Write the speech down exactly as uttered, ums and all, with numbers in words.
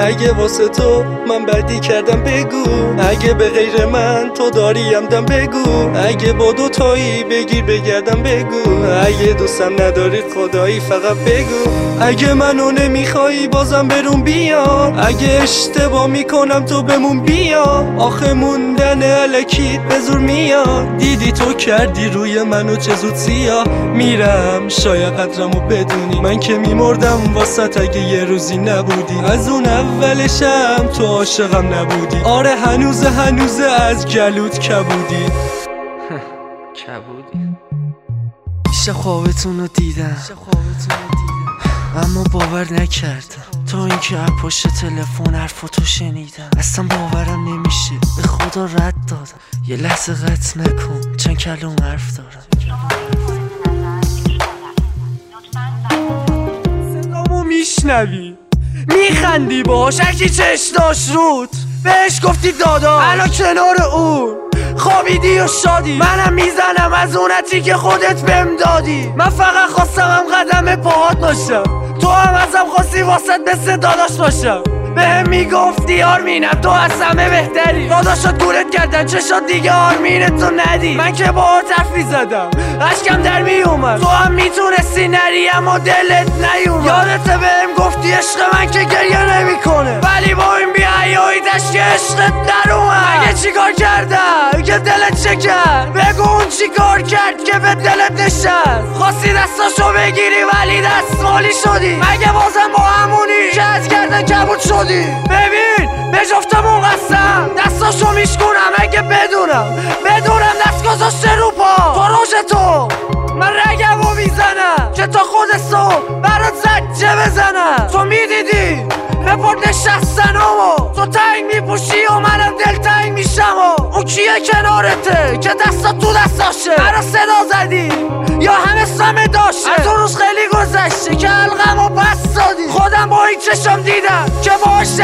اگه واسه تو من بدی کردم بگو، اگه به غیر من تو داریم دم بگو، اگه با دوتایی بگیر بگردم بگو، اگه دوستم نداری خدایی فقط بگو، اگه منو نمیخوایی بازم برون بیا، اگه اشتباه میکنم تو بمون بیا، آخه موندن الکی به زور میاد، دیدی تو کردی روی منو چه زود سیاه، میرم شاید قدرمو بدونی، من که میمردم واسط اگه یه روزی نبودی، از اون اولشم تو عاشقم نبودی، آره هنوز هنوز از گلوت کبودی کبودی. میشه خوابتون رو دیدم اما باور نکردم، تا اینکه از پشت تلفن حرفاتو شنیدم اصلا باورم نمیشه، به خدا رد دادم، یه لحظه قطع نکن چند کلام حرف دارم. صدامو میشنوی میخندی باهاش، هرکی چشم داشت رود بهش گفتی دادا، الان کنار اون خوابیدی و شادی، منم میزنم از اونتی که خودت بهم دادی، من فقط خواستم هم قدم پاهات باشم، تو هم ازم خواستی واسط مثل داداش باشم، بهم میگفتی آرمینم تو از همه بهتری، داداشات گولت کردن چشات دیگه آرمینتو ندی، من که باهات حرفی زدم اشکم در میومد، تو هم میتونستی نری اما دلت نیومد، یادته بهم گفتی عشق من که گریه نمیکنه، ولی با این بی‌حیایی‌اش که عشقت در اومد، مگه چیکار کردم که دلت چه کرد، بگو اون چیکار کرد که به دلت نشست، خواستی دستاشو بگیری ولی دستمالی شدی، مگه بازم با همونی که از گردن کبود شدی، ببین به جفتمون قسم دستاشو میشکنم، اگه بدونم بدونم دست گذاشته رو پا تو روش تو، من رگمو میزنم که تا خود صبح برات زجه بزنم، تو میدیدی بپرد نشستنامو، تو تنگ میپوشی و منم دل تنگ میشم، و اون کیه کنارته که دستات تو دستاشه، برا صدا زدی یا همه سمه داشته، از اون روز خیلی گذشته که حلقمو بس دادی، خودم با این چشم دیدم که باش